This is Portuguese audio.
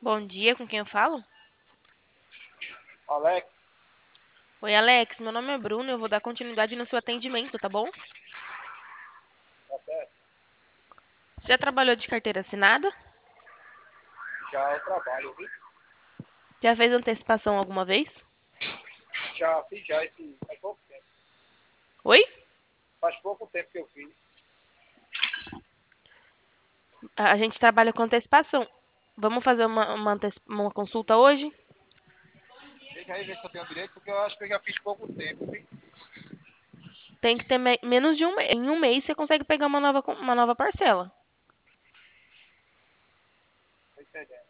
Bom dia, com quem eu falo? Alex, Oi, Alex, meu nome é Bruno, eu vou dar continuidade no seu atendimento, tá bom? tá certo? Você já trabalhou de carteira assinada? Já eu trabalho, viu? Já fez antecipação alguma vez? Já fiz já esse. Faz pouco tempo. Oi? Faz pouco tempo que eu fiz. A gente trabalha com antecipação. Vamos fazer uma consulta hoje? Deixa aí ver se eu tenho direito, porque eu acho que eu já fiz pouco tempo, viu? Tem que ter menos de um mês. Em um mês você consegue pegar uma nova parcela. Tô entendendo.